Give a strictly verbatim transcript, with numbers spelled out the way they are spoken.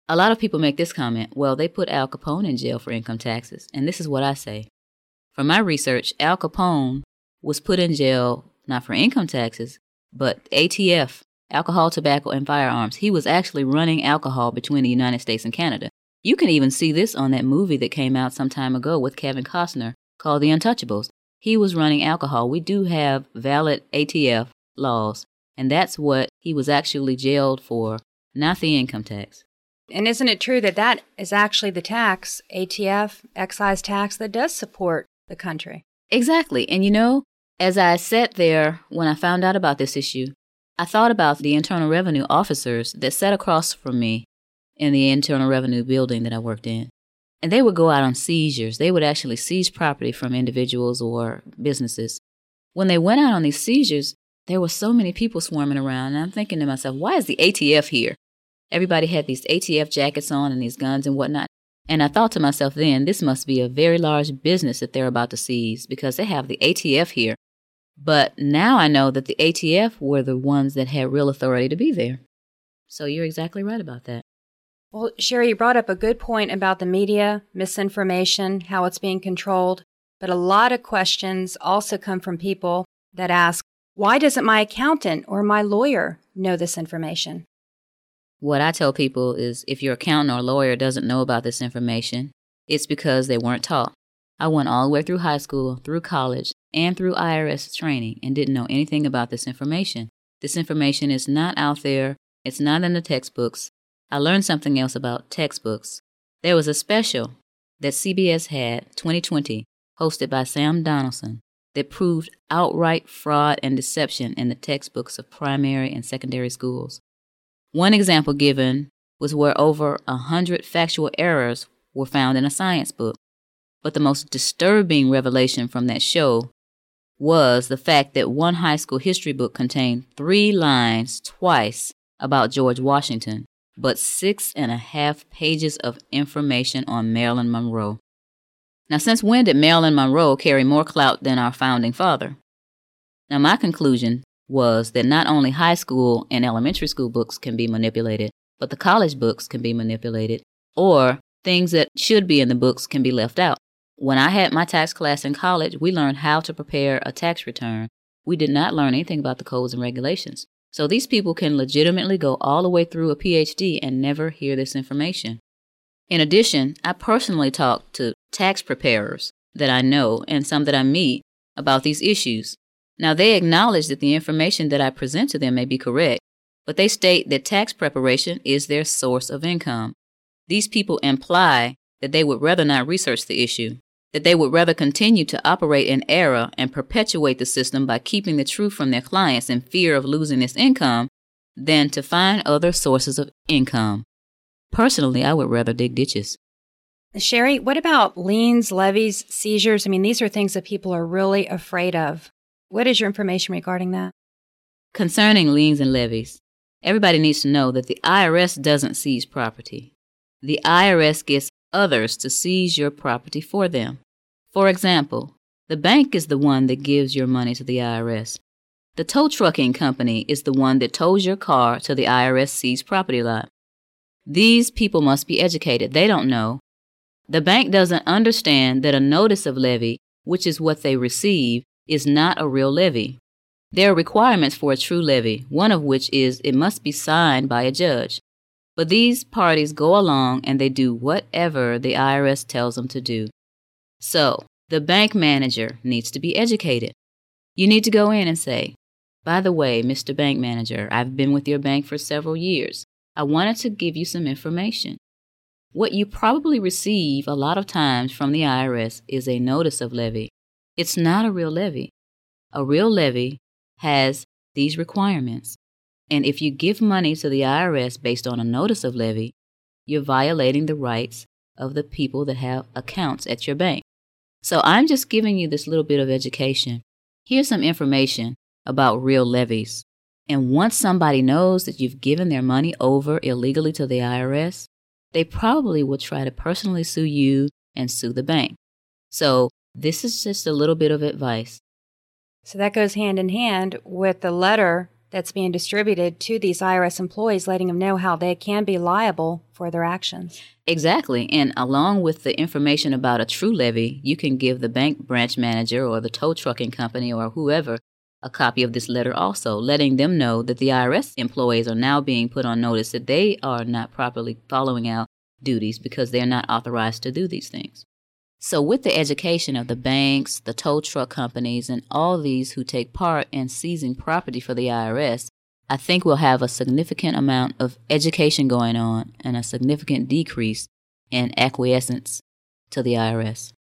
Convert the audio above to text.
A lot of people make this comment, well, they put Al Capone in jail for income taxes. And this is what I say. From my research, Al Capone was put in jail not for income taxes, but A T F, alcohol, tobacco, and firearms. He was actually running alcohol between the United States and Canada. You can even see this on that movie that came out some time ago with Kevin Costner called The Untouchables. He was running alcohol. We do have valid A T F laws, and that's what he was actually jailed for, not the income tax. And isn't it true that that is actually the tax, A T F, excise tax, that does support the country? Exactly. And you know, as I sat there when I found out about this issue, I thought about the Internal Revenue officers that sat across from me in the Internal Revenue building that I worked in. And they would go out on seizures. They would actually seize property from individuals or businesses. When they went out on these seizures, there were so many people swarming around. And I'm thinking to myself, why is the A T F here? Everybody had these A T F jackets on and these guns and whatnot. And I thought to myself then, this must be a very large business that they're about to seize because they have the A T F here. But now I know that the A T F were the ones that had real authority to be there. So you're exactly right about that. Well, Sherry, you brought up a good point about the media, misinformation, how it's being controlled. But a lot of questions also come from people that ask, why doesn't my accountant or my lawyer know this information? What I tell people is if your accountant or lawyer doesn't know about this information, it's because they weren't taught. I went all the way through high school, through college, and through I R S training and didn't know anything about this information. This information is not out there. It's not in the textbooks. I learned something else about textbooks. There was a special that C B S had, twenty twenty, hosted by Sam Donaldson, that proved outright fraud and deception in the textbooks of primary and secondary schools. One example given was where over a hundred factual errors were found in a science book. But the most disturbing revelation from that show was the fact that one high school history book contained three lines twice about George Washington, but six and a half pages of information on Marilyn Monroe. Now, since when did Marilyn Monroe carry more clout than our founding father? Now, my conclusion was that not only high school and elementary school books can be manipulated, but the college books can be manipulated, or things that should be in the books can be left out. When I had my tax class in college, we learned how to prepare a tax return. We did not learn anything about the codes and regulations. So these people can legitimately go all the way through a P H D and never hear this information. In addition, I personally talk to tax preparers that I know and some that I meet about these issues. Now, they acknowledge that the information that I present to them may be correct, but they state that tax preparation is their source of income. These people imply that they would rather not research the issue, that they would rather continue to operate in error and perpetuate the system by keeping the truth from their clients in fear of losing this income than to find other sources of income. Personally, I would rather dig ditches. Sherry, what about liens, levies, seizures? I mean, these are things that people are really afraid of. What is your information regarding that? Concerning liens and levies, everybody needs to know that the I R S doesn't seize property. The I R S gets others to seize your property for them. For example, the bank is the one that gives your money to the I R S. The tow trucking company is the one that tows your car to the I R S seized property lot. These people must be educated. They don't know. The bank doesn't understand that a notice of levy, which is what they receive, is not a real levy. There are requirements for a true levy, one of which is it must be signed by a judge. But these parties go along and they do whatever the I R S tells them to do. So, the bank manager needs to be educated. You need to go in and say, by the way, Mister Bank Manager, I've been with your bank for several years. I wanted to give you some information. What you probably receive a lot of times from the I R S is a notice of levy. It's not a real levy. A real levy has these requirements. And if you give money to the I R S based on a notice of levy, you're violating the rights of the people that have accounts at your bank. So I'm just giving you this little bit of education. Here's some information about real levies. And once somebody knows that you've given their money over illegally to the I R S, they probably will try to personally sue you and sue the bank. So this is just a little bit of advice. So that goes hand in hand with the letter that's being distributed to these I R S employees, letting them know how they can be liable for their actions. Exactly. And along with the information about a true levy, you can give the bank branch manager or the tow trucking company or whoever a copy of this letter also, letting them know that the I R S employees are now being put on notice that they are not properly following out duties because they're not authorized to do these things. So with the education of the banks, the tow truck companies, and all these who take part in seizing property for the I R S, I think we'll have a significant amount of education going on and a significant decrease in acquiescence to the I R S.